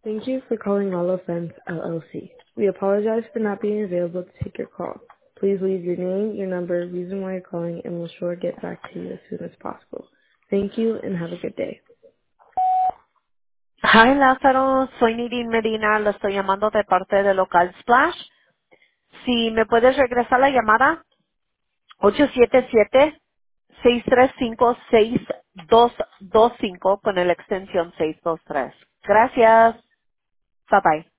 Thank you for calling All Fence LLC. We apologize for not being available to take your call. Please leave your name, your number, reason why you're calling, and we'll sure get back to you as soon as possible. Thank you and have a good day. Hi, Lázaro. Soy Nirin Medina. Le estoy llamando de parte de Local Splash. Si me puedes regresar la llamada, 877-635-6225 con la extensión 623. Gracias. Bye bye.